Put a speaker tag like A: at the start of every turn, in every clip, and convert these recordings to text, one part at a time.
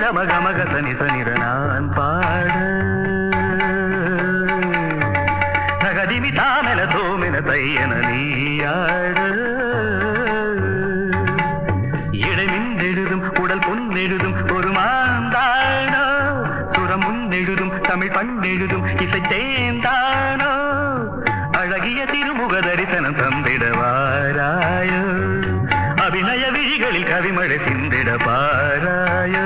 A: தம கமக சனி சனித நான் பாட நகதிமி தாமென தோமென தையன நீயாட இடைமின்னெழுதும் உடல் பொன்னெழுதும் ஒரு மாந்தானோ சுரம் முன்னெழுதும் தமிழ் பண்ணெழுதும் இசை தேந்தானோ அழகிய திருமுக தரிசனம் தந்திடவாராயோ அபிநய விழிகளில் கவிமழை சிந்திட பாராயோ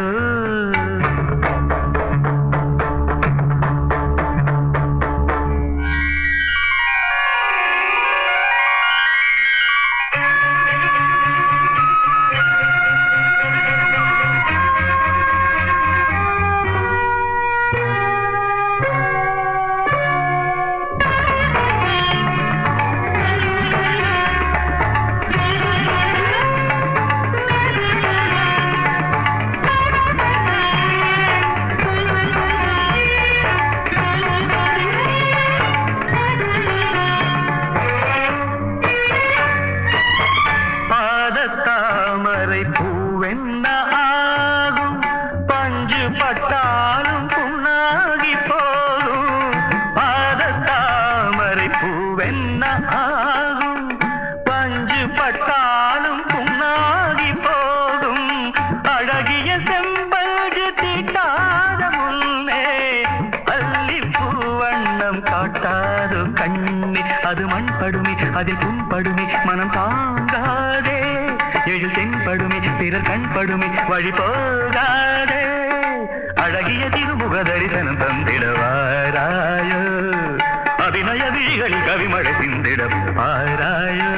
A: தாமரை பூவென்ன ஆகும் பஞ்சு பட்டாலும் புண்ணாகி போகும் பாத தாமரை பூவென்ன ஆகும் பஞ்சு பட்டாலும் புண்ணாகி போகும் அழகிய செம்பஞ்சு தீட்டாத முன்னே அள்ளி பூவண்ணம் காட்டாது கண்ணி அது மண் படுமி அதில் புண்படுமி மனம் தாங்காதே எழில் தென்படுமே பிறர் கண்படுமே வழி போகாதே அழகிய திருமுக தரிசனம் தந்திடவாராயோ அபிநய விழிகளில் கவிமழை சிந்திட பாராயோ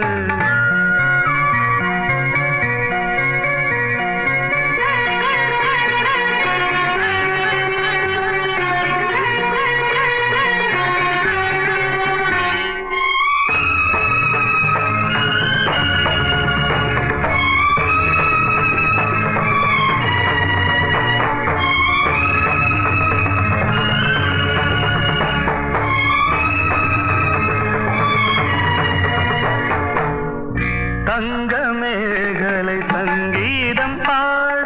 A: தங்க மேகலை சங்கீதம் பாட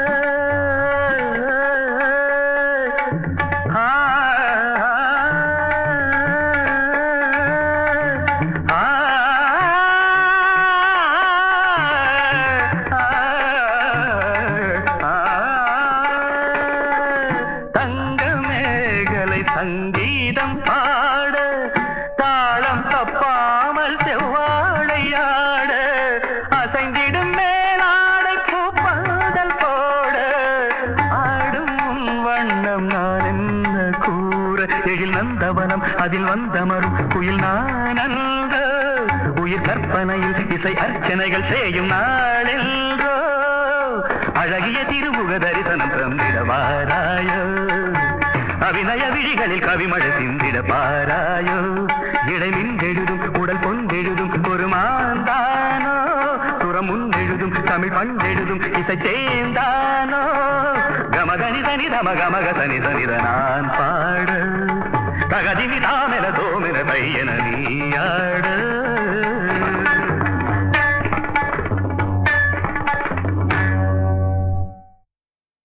A: தங்க மேகலை சங்கீதம் பாட தாளம் தப்பாமல் செவ்வாழையாட அசைந்திடும் மேலாடை பூப்பாதல் போட ஆடும் வண்ணம் நான் என்ன கூற எழில் நந்தவனம் அதில் வந்தமரும் குயில் நான் அல்க உயிர் கற்பனையில் இசை அர்ச்சனைகள் செய்யும் நாளெல்கோ அழகிய திருமுக தரிசனம் தந்திடவாராயோ அபிநய விழிகளில் கவிமழை சிந்திட பாராயோ இடைமின் எழுதும் உடல் பொன்னெழுதும் ஒரு மாந்தானோ சுரம் முன்னெழுதும் தமிழ் பண்ணெழுதும் இசை தேந்தானோ கமகனி தனி தம கமக தனி தனித நான் பாட தகதிமி தாமென தோமென தையன நீயாட